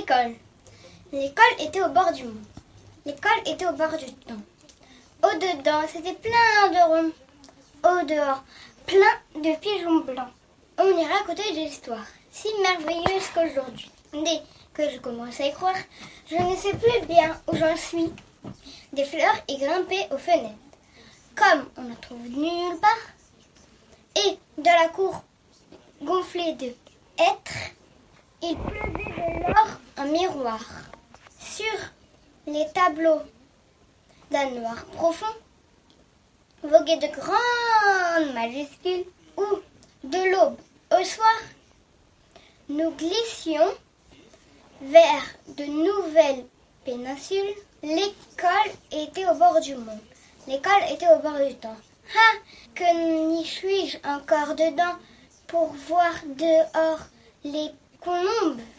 l'école. L'école était au bord du monde. L'école était au bord du temps. Au-dedans, c'était plein de ronds. Au-dehors, plein de pigeons blancs. On y racontait des histoires si merveilleuses qu'aujourd'hui. Dès que je commence à y croire, je ne sais plus bien où j'en suis. Des fleurs y grimpaient aux fenêtres, comme on ne trouve nulle part. Et dans la cour gonflée de hêtres, il pleuvait de l'or en miroir. Sur les tableaux d'un noir profond, voguaient de grandes majuscules où, de l'aube au soir, nous glissions vers de nouvelles péninsules. L'école était au bord du monde. L'école était au bord du temps. Ah, que n'y suis-je encore dedans pour voir dehors les colombes